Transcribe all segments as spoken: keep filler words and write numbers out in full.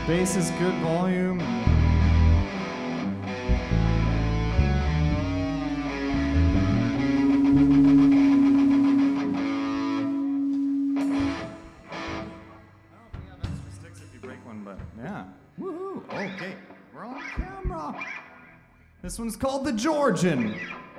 Bass is good volume. Yeah. Woohoo. Okay. We're on camera. This one's called The Georgian.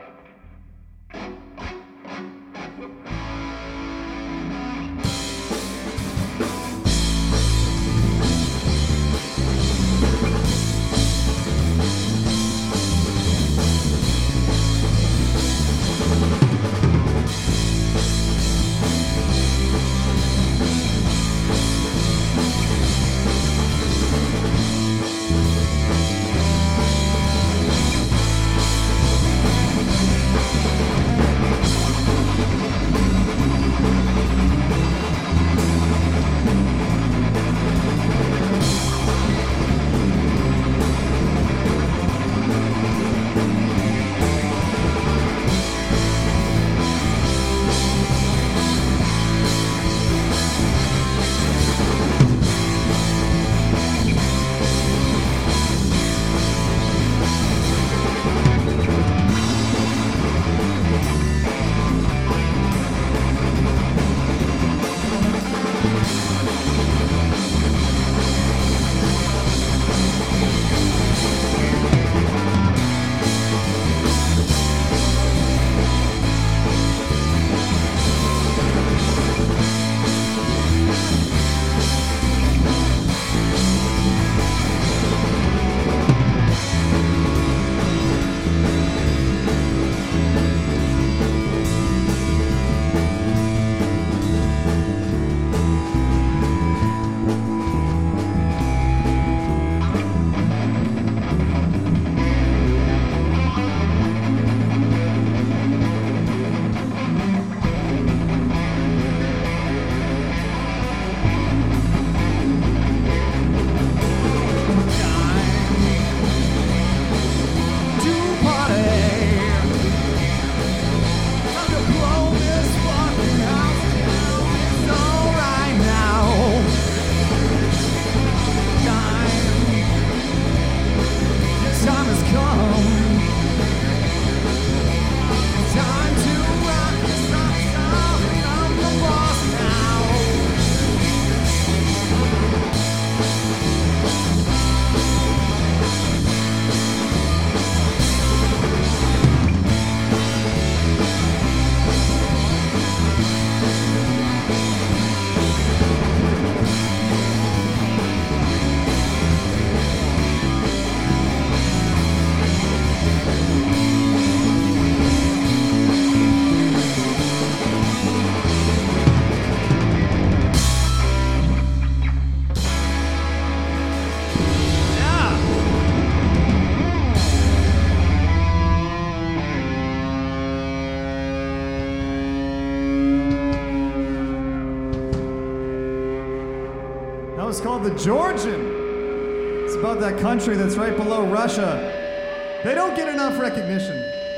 It's called The Georgian. It's about that country that's right below Russia. They don't get enough recognition.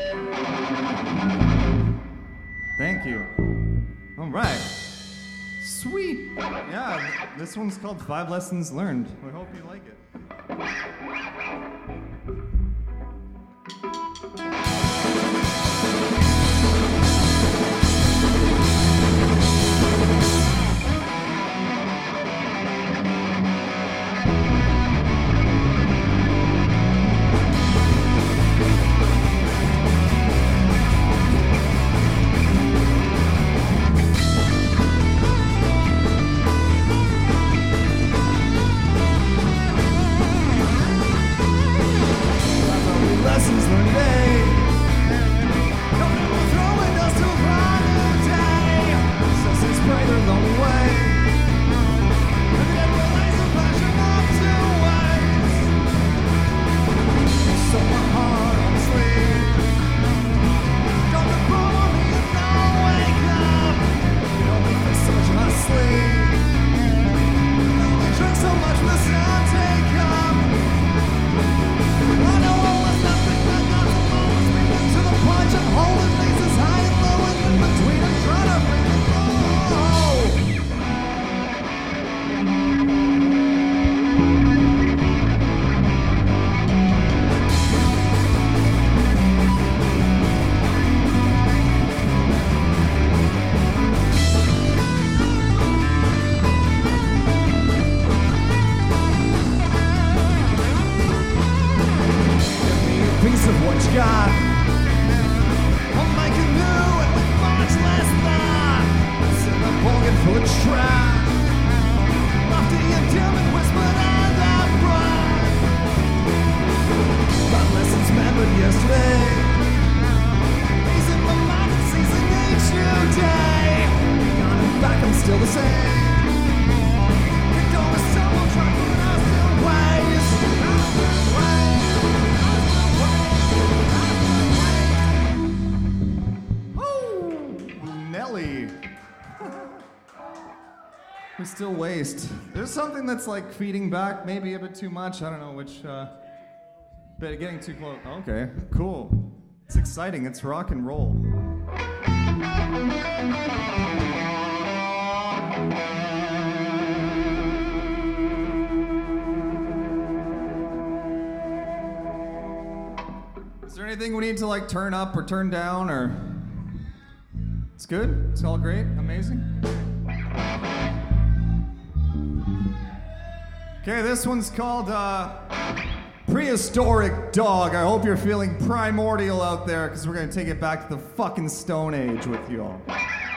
Thank you. All right. Sweet. Yeah, this one's called Five Lessons Learned. We hope you like it. Thank you. still waste. There's something that's like feeding back, maybe a bit too much. I don't know which. Uh, but getting too close. Okay, cool. It's exciting. It's rock and roll. Is there anything we need to like turn up or turn down or? It's good? It's all great? Amazing? Okay, this one's called uh, Prehistoric Dog. I hope you're feeling primordial out there because we're going to take it back to the fucking Stone Age with you all.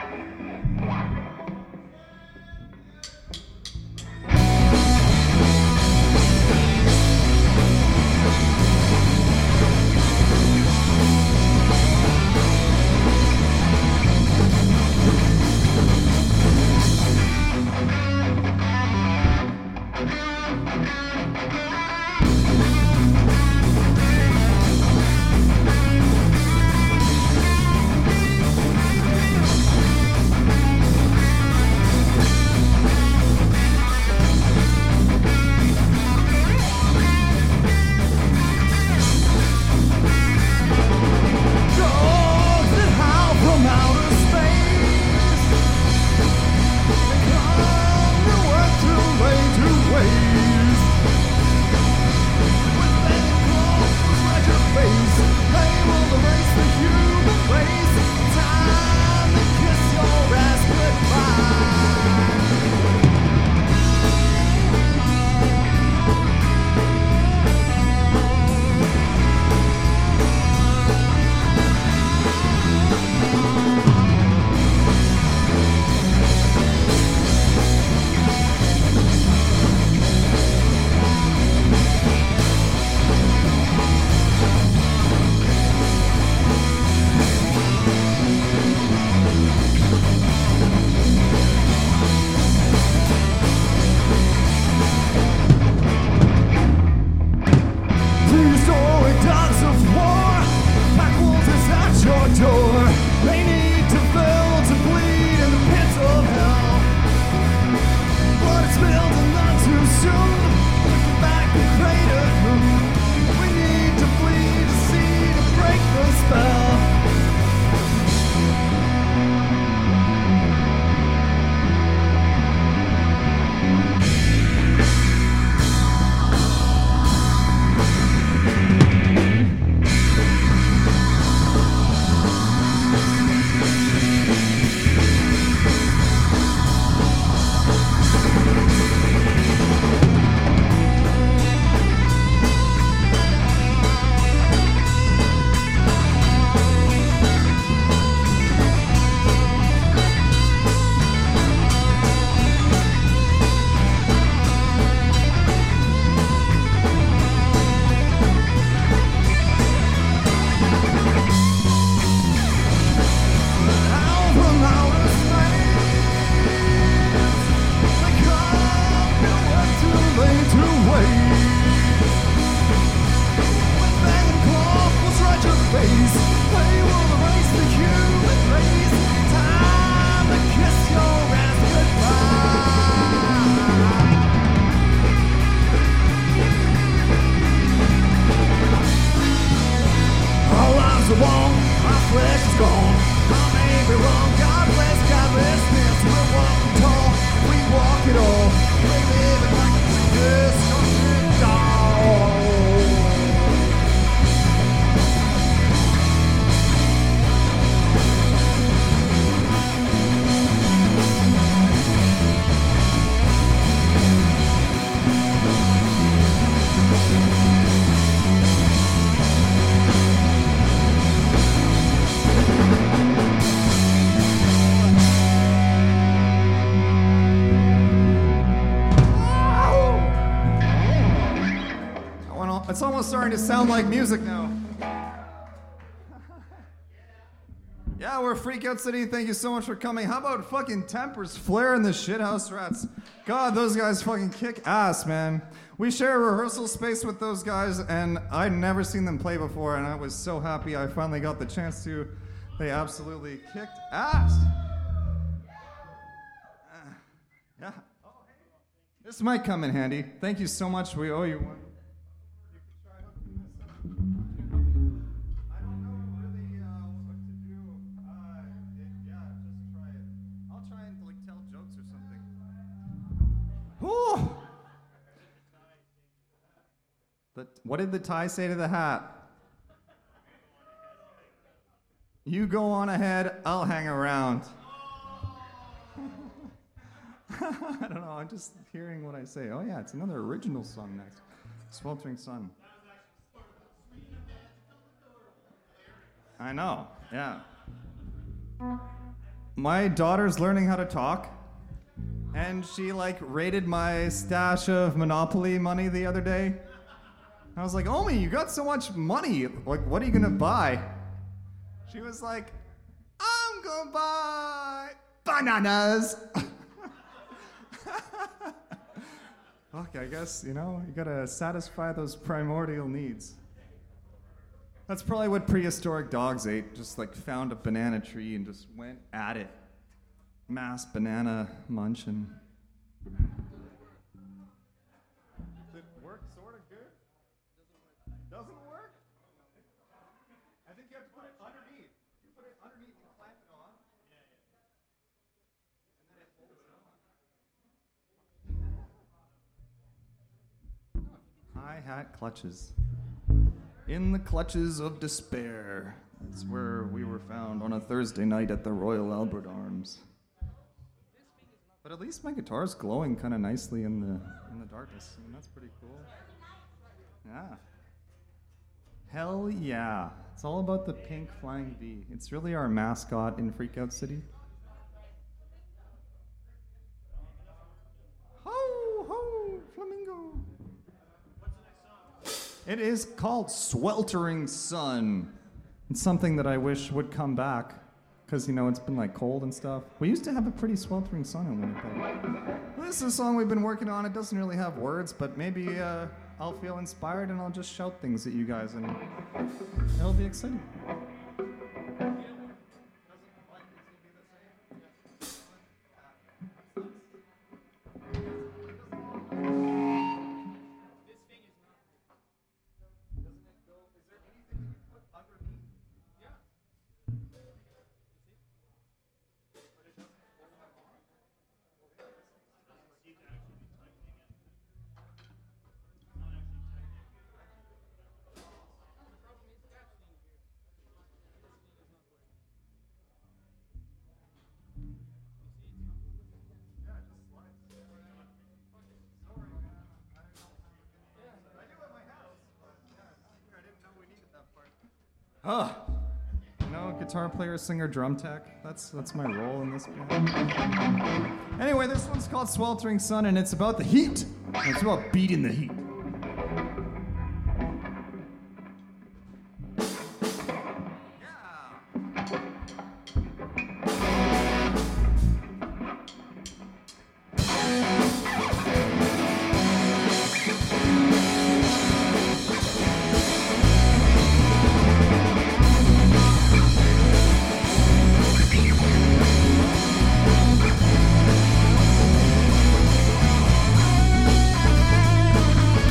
It's almost starting to sound like music now. Yeah, we're Freakout City. Thank you so much for coming. How about fucking Tempers Flare and the Shithouse Rats? God, those guys fucking kick ass, man. We share a rehearsal space with those guys, and I'd never seen them play before, and I was so happy I finally got the chance to. They absolutely kicked ass. Uh, yeah. This might come in handy. Thank you so much. We owe you one. You can try hooking this up. I don't know really uh, what to do. Uh, it, yeah, just try it. I'll try and like tell jokes or something. Whew. The, what did the tie say to the hat? You go on ahead, I'll hang around. I don't know, I'm just hearing what I say. Oh yeah, it's another original song next. Sweltering Sun. I know, yeah. My daughter's learning how to talk, and she like raided my stash of Monopoly money the other day. I was like, Omi, you got so much money. Like, what are you gonna buy? She was like, I'm gonna buy bananas. Fuck, I guess, you know, you gotta satisfy those primordial needs. That's probably what prehistoric dogs ate. Just like found a banana tree and just went at it. Mass banana munching. Does it work sort of good? Doesn't work? I think you have to put it underneath. You put it underneath and clamp it on. And then it folds it on. Hi-hat clutches. In the clutches of despair. That's where we were found on a Thursday night at the Royal Albert Arms. But at least my guitar's glowing kind of nicely in the in the darkness. I mean, that's pretty cool. Yeah. Hell yeah. It's all about the pink flying V. It's really our mascot in Freakout City. Ho, ho, flamingo. What's the next song? It is called Sweltering Sun. It's something that I wish would come back. Because, you know, it's been, like, cold and stuff. We used to have a pretty sweltering sun in Winnipeg. Well, this is a song we've been working on. It doesn't really have words, but maybe uh, I'll feel inspired and I'll just shout things at you guys, and it'll be exciting. Oh, you know, guitar player, singer, drum tech. That's that's my role in this band. Anyway, this one's called Sweltering Sun, and it's about the heat. It's about beating the heat. Thank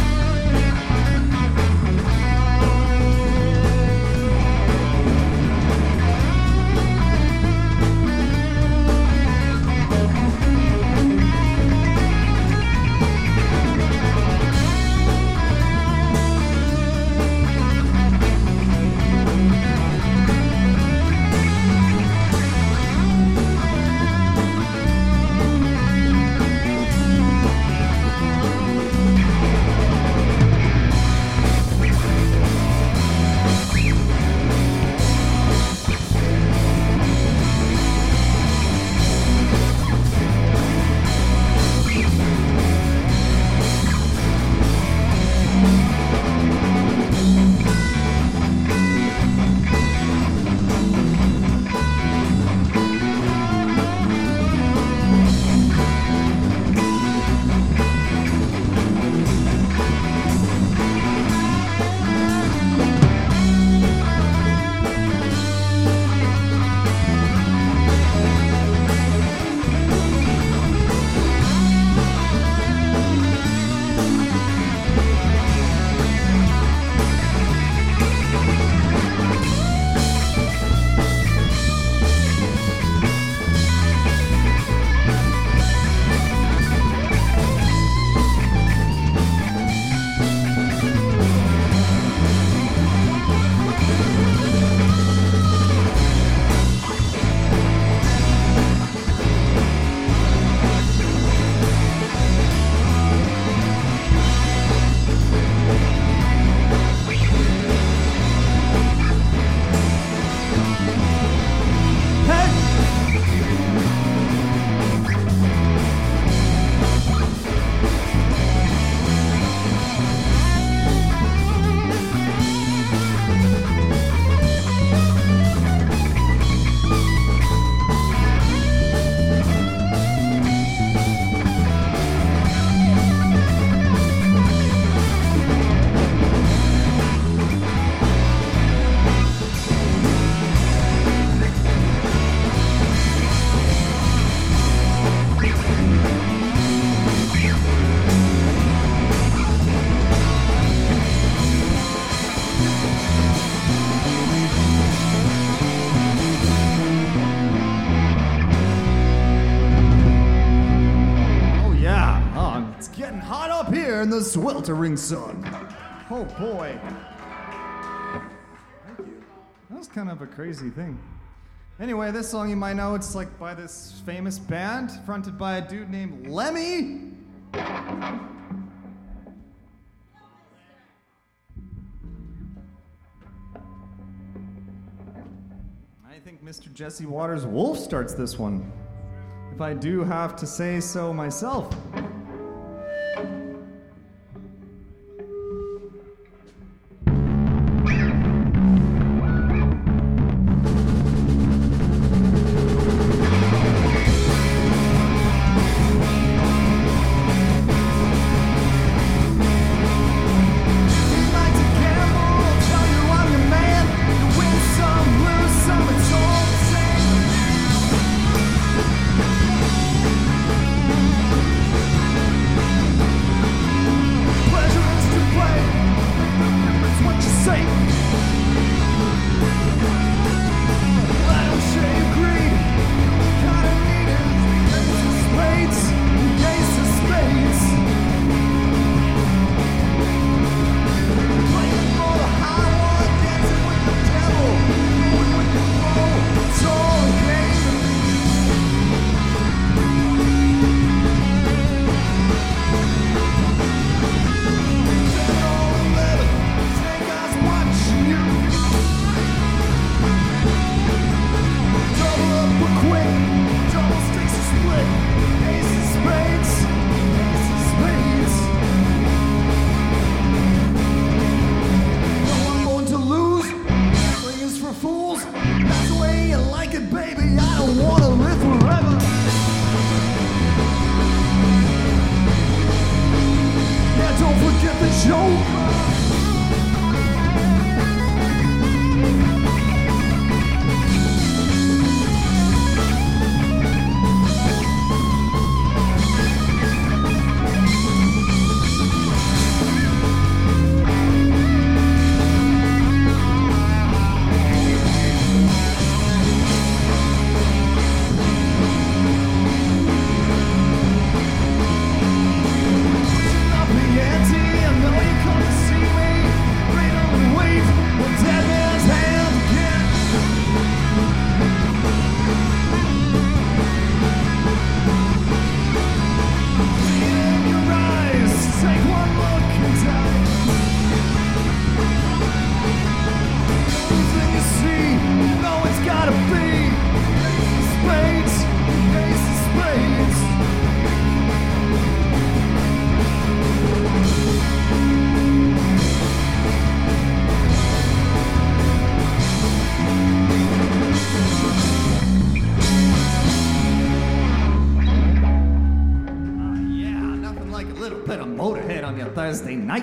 sweltering sun. Oh boy. Thank you. That was kind of a crazy thing. Anyway, this song you might know, it's like by this famous band fronted by a dude named Lemmy. I think Mister Jesse Waters Wolf starts this one, if I do have to say so myself. Thursday night.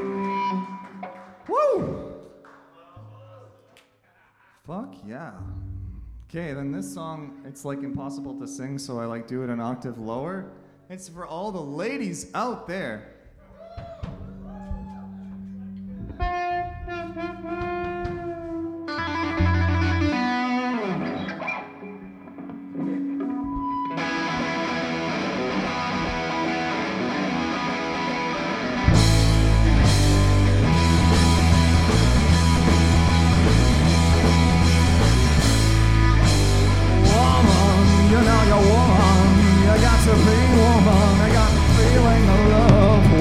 Woo! Fuck yeah. Okay, then this song, it's like impossible to sing, so I like do it an octave lower. It's for all the ladies out there. To be woman, I got the feeling of love.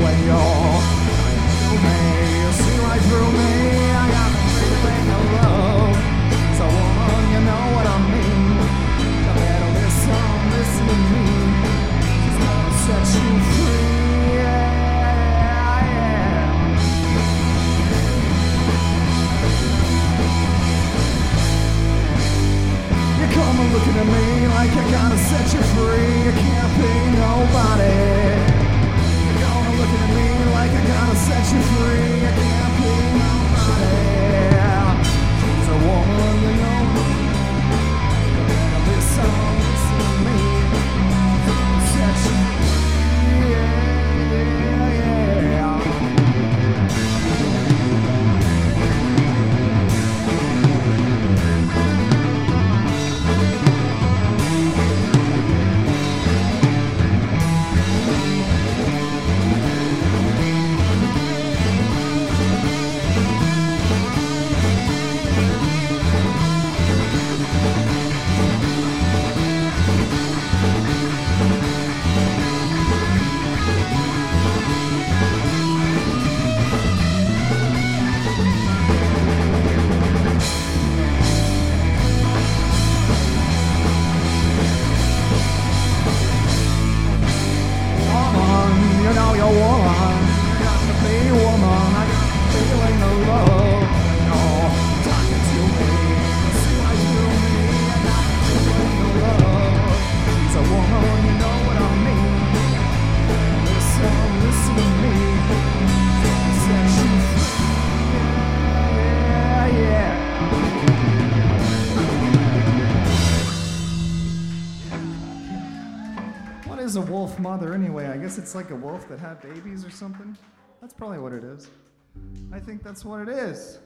a wolf mother anyway? I guess it's like a wolf that had babies or something. That's probably what it is. I think that's what it is.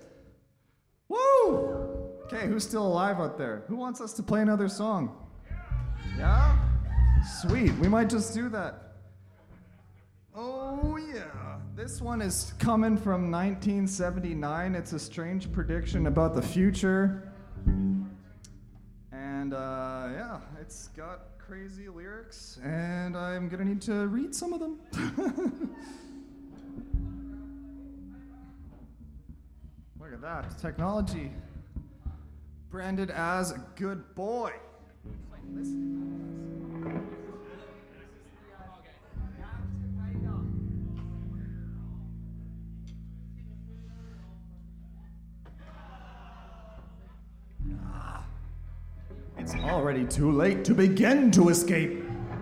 Woo! Okay, who's still alive out there? Who wants us to play another song? Yeah? Sweet, we might just do that. Oh yeah. This one is coming from nineteen seventy-nine. It's a strange prediction about the future. And uh, yeah, it's got crazy lyrics, and I'm gonna need to read some of them. Look at that, technology. Branded as a good boy. It's already too late to begin to escape.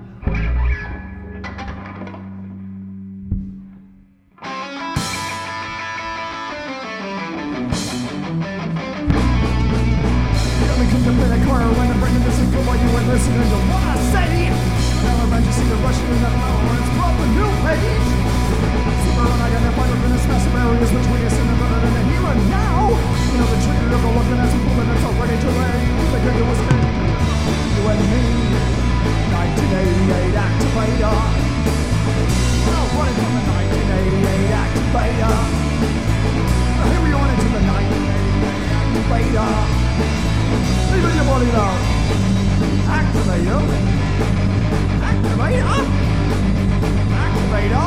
Listening to what I say. Now I'm just see the Russian in that power. It's brought the new page. Super and I got that fight within this massive areas between us and the murder and the here and now. You know the trigger of the looking at some bullet that's already too late. The trigger was me. You and me. nineteen eighty-eight activator. Now running from the nineteen eighty-eight activator. Now here we are into the nineteen eighty-eight activator. Leaving your body now. Activator. Activator. Activator.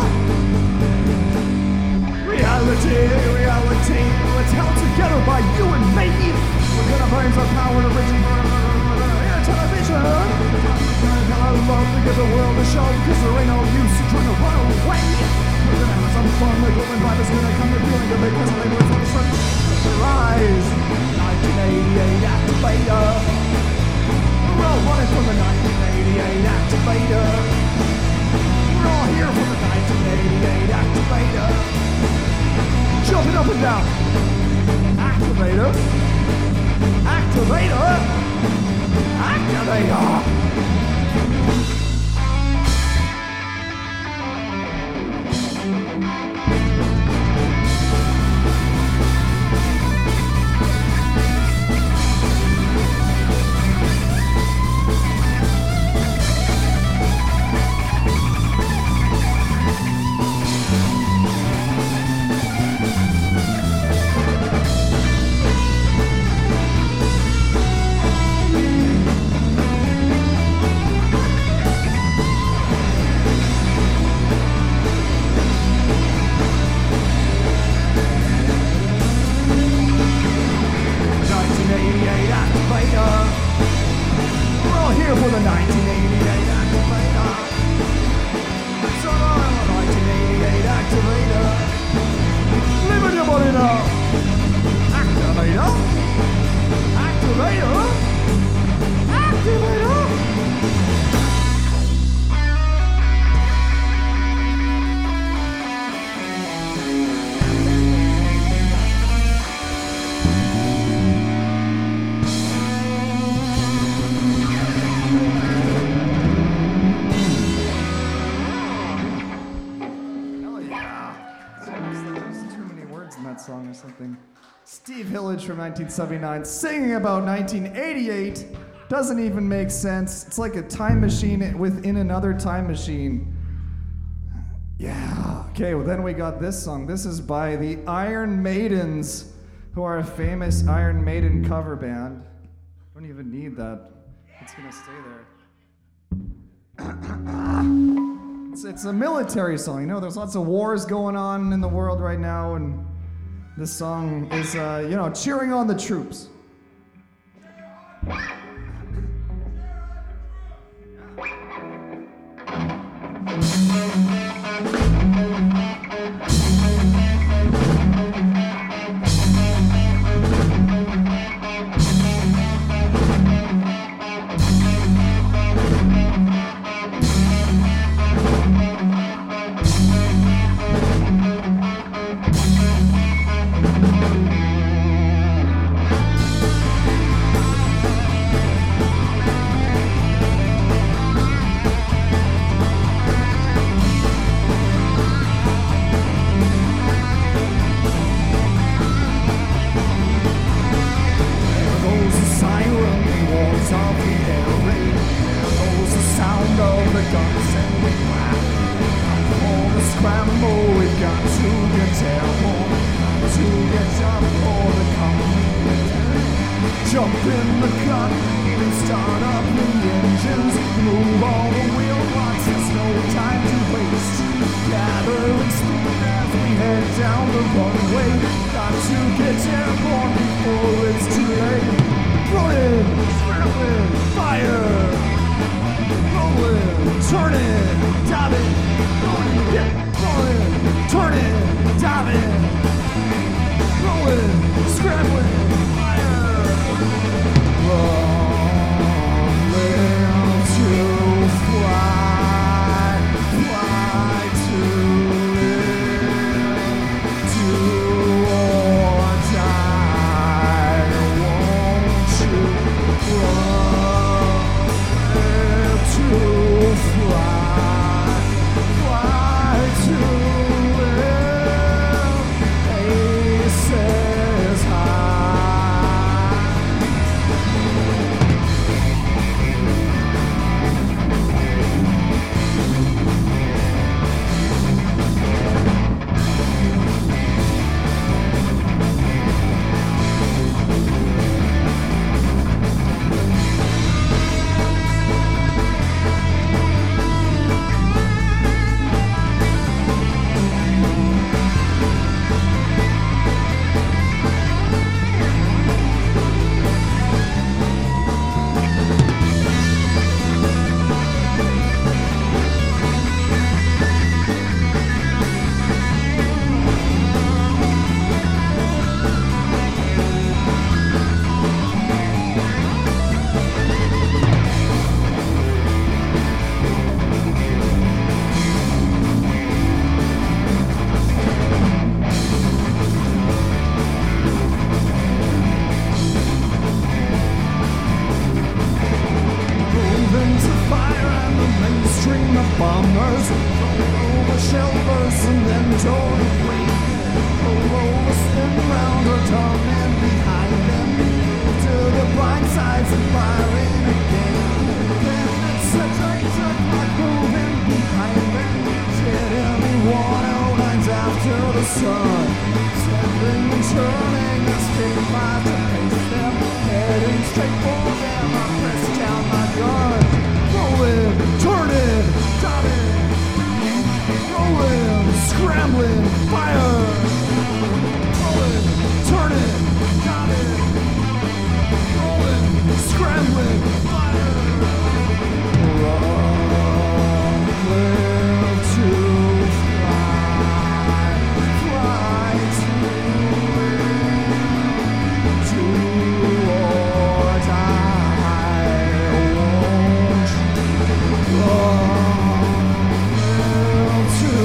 Reality, reality. It's held together by you and me. We're gonna bring some power to reaching air television. I love to give the world a show, cause there ain't no use in trying to run away. We're gonna have some fun, the golden vibe is gonna come to feeling good because they were from the rise. nineteen eighty-eight activator. We're all running from the nineteen eighty-eight activator. We're all here for the nineteen eighty-eight activator. Jumping up and down. Activator. Activator. Activator. From nineteen seventy-nine, singing about nineteen eighty-eight doesn't even make sense. It's like a time machine within another time machine. Yeah. Okay, well then we got this song. This is by the Iron Maidens, who are a famous Iron Maiden cover band. Don't even need that. It's gonna stay there. it's, it's a military song. You know, there's lots of wars going on in the world right now, and this song is, uh, you know, cheering on the troops. Open the cutting and start up the engines. Move all the wheel blocks, there's no time to waste. Gathering speed as we head down the runway. Got to get airborne before it's too late. Rolling, scrambling, fire. Rolling, turning, diving. Rolling, yeah, rolling, turning, diving. Rolling, scrambling, fire. Rolling to fly, fly to live, do or die. Won't you run to fly, fly to live, aces high. Moving to fire and the mainstream of bombers. Roll over shelters and then toward the wake. Roll over, spin round or turn in behind them. To the blind sides and firing again. Then it's a traitor clock moving behind them. Hit every one oh nines after the sun. Sending and turning as big flies to face them. Heading straight for them, I press down my gun. Rolling, turning, diving. Rolling, scrambling, fire. Rolling, turning, diving. Rolling, scrambling, fire. Rolling to fly, fly to live, do or die. Won't you rolling to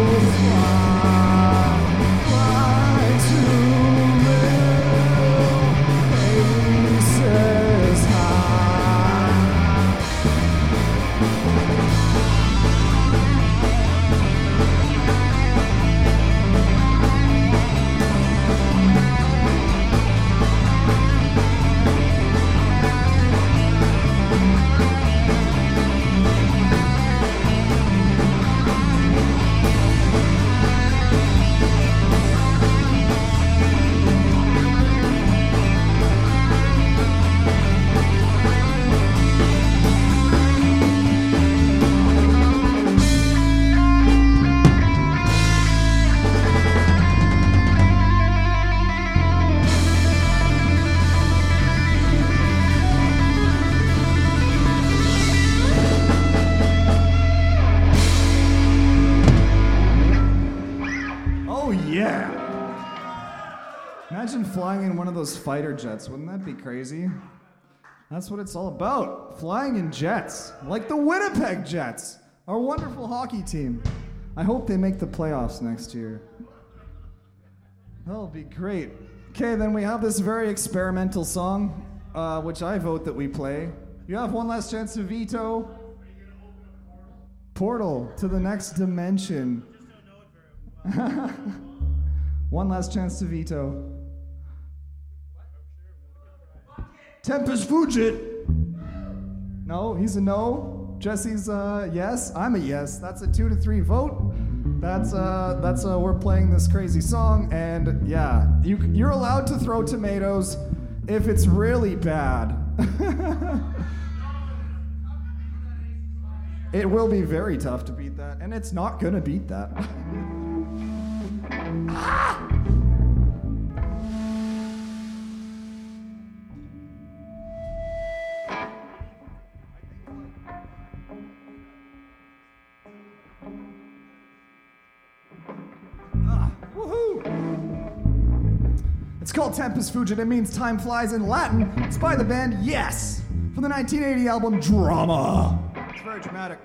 fly, fly to live, aces high. Oh yeah! Imagine flying in one of those fighter jets. Wouldn't that be crazy? That's what it's all about. Flying in jets. Like the Winnipeg Jets. Our wonderful hockey team. I hope they make the playoffs next year. That'll be great. Okay, then we have this very experimental song, uh, which I vote that we play. You have one last chance to veto. Portal to the next dimension. One last chance to veto. Tempest Fugit. No, he's a no. Jesse's a yes. I'm a yes. That's a two to three vote. That's uh, that's uh, we're playing this crazy song, and yeah, you you're allowed to throw tomatoes. if it's really bad, it will be very tough to beat that, and it's not gonna beat that. Ah! It's called Tempus Fugit. It means time flies in Latin. It's by the band Yes, from the nineteen eighty album Drama. It's very dramatic.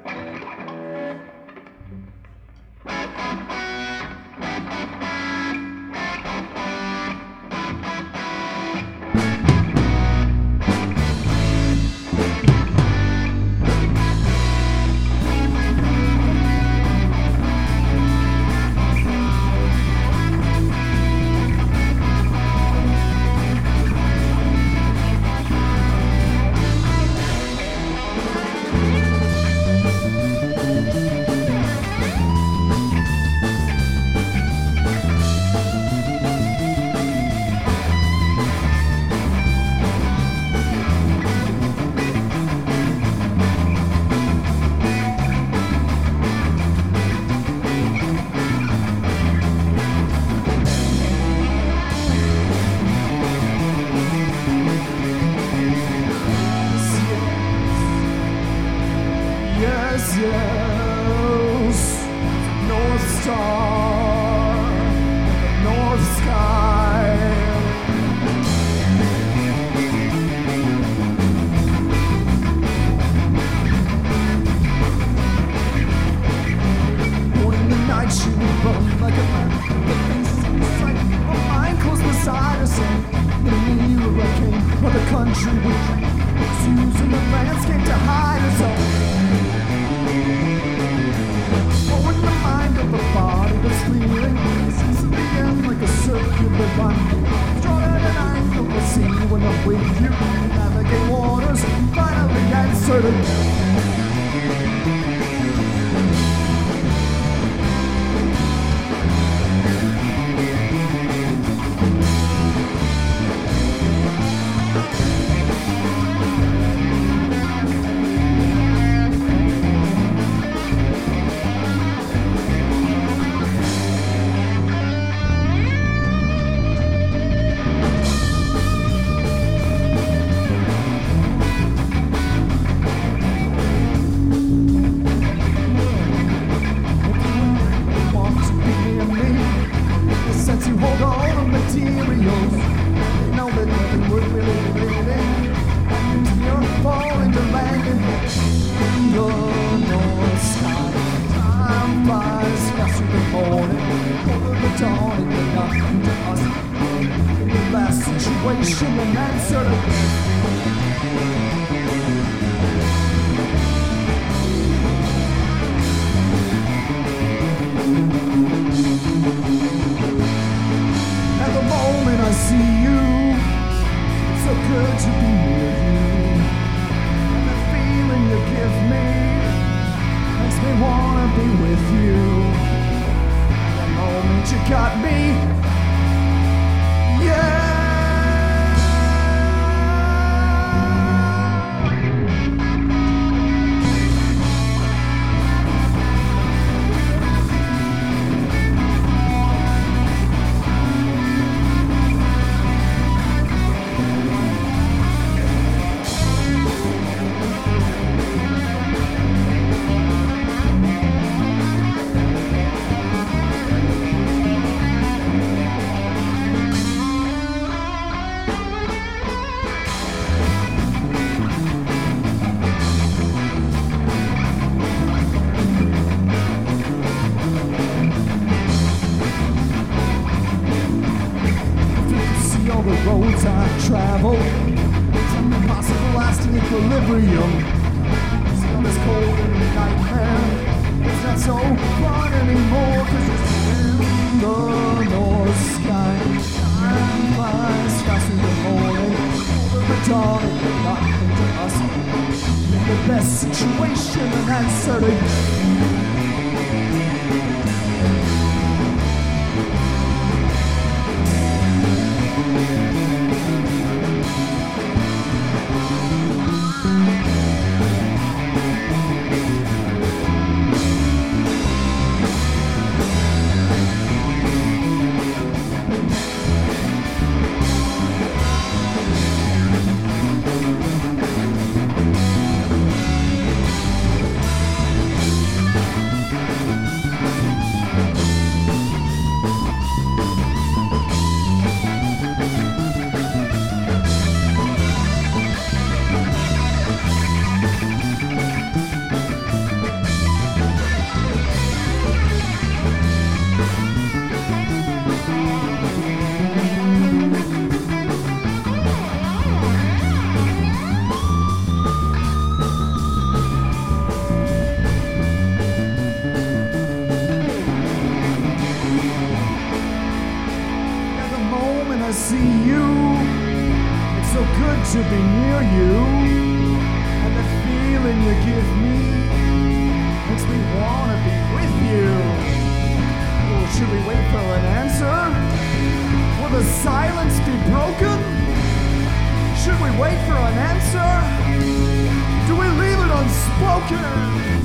wanna see you. It's so good to be near you. And the feeling you give me makes me wanna be with you. Well, should we wait for an answer? Will the silence be broken? Should we wait for an answer? Do we leave it unspoken?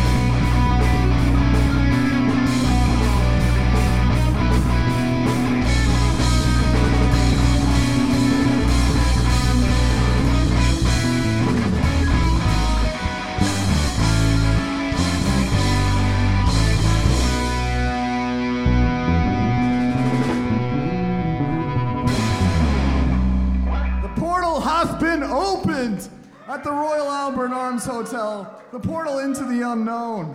Opened at the Royal Albert Arms Hotel, the portal into the unknown.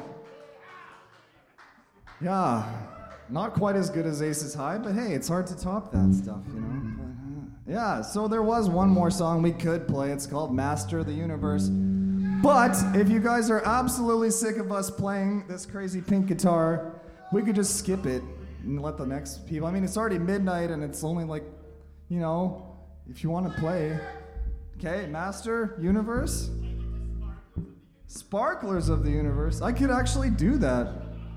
Yeah, not quite as good as Aces High, but hey, it's hard to top that stuff, you know? But, uh, yeah, so there was one more song we could play. It's called Master of the Universe. But if you guys are absolutely sick of us playing this crazy pink guitar, we could just skip it and let the next people. I mean, it's already midnight and it's only like, you know, if you want to play. Okay, Master, Universe? Sparklers of the Universe. I could actually do that.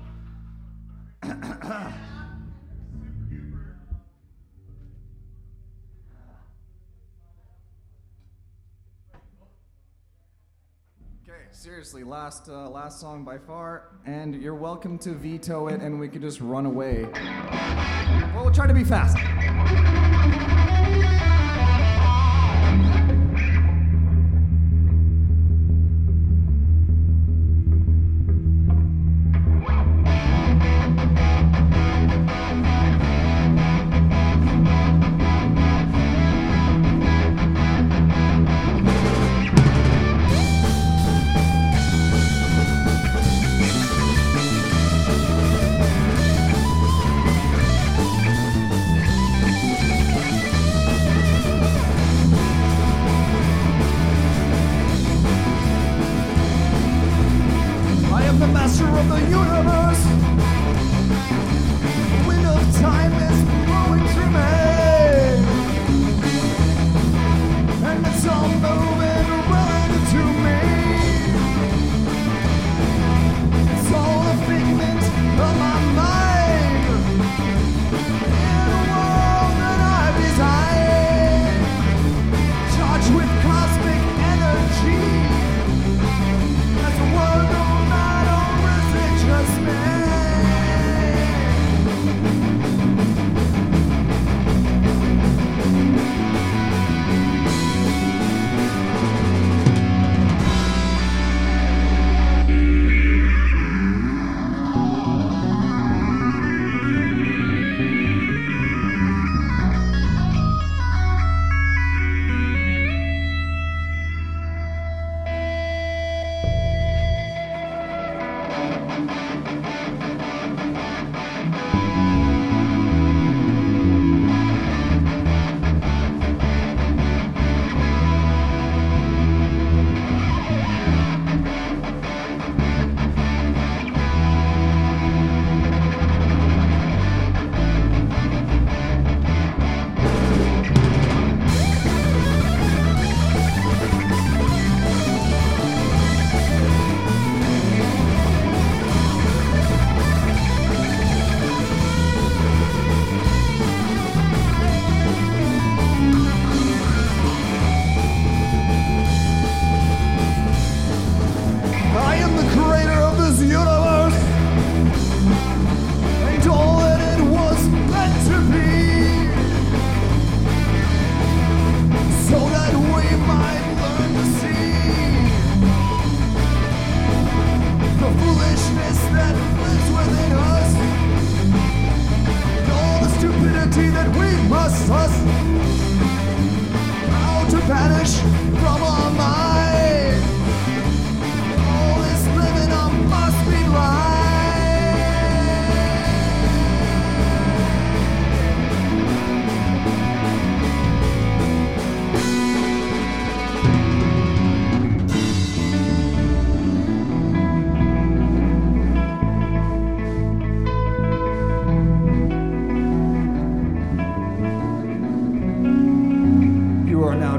Okay, seriously, last uh, last song by far, and you're welcome to veto it, and we could just run away. Well, we'll try to be fast.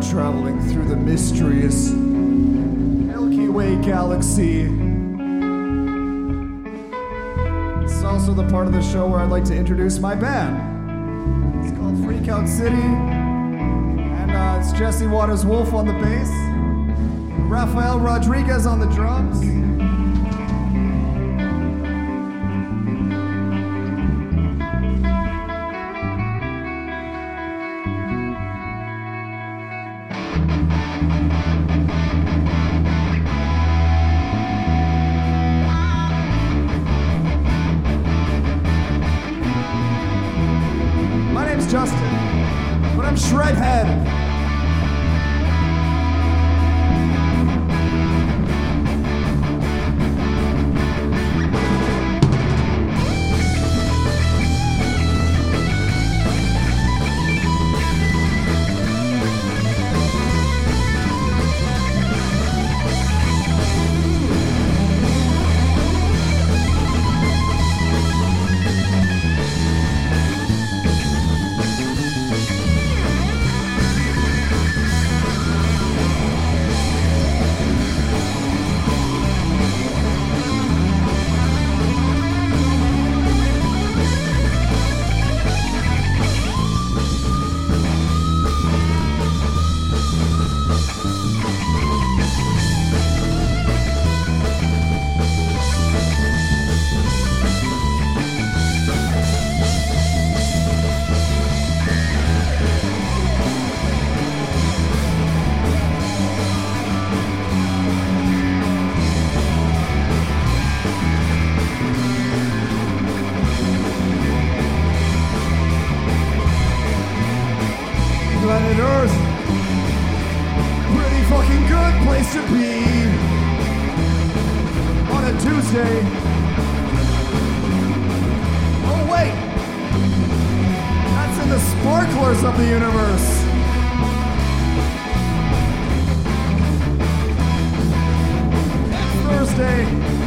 traveling through the mysterious Milky Way galaxy. It's also the part of the show where I'd like to introduce my band. It's called Freakout City, and uh, it's Jesse Waters-Wolf on the bass, Rafael Rodriguez on the drums, Justin, but I'm Shredhead. Planet Earth, pretty fucking good place to be on a Tuesday. Oh wait, that's in the sparklers of the universe. Thursday.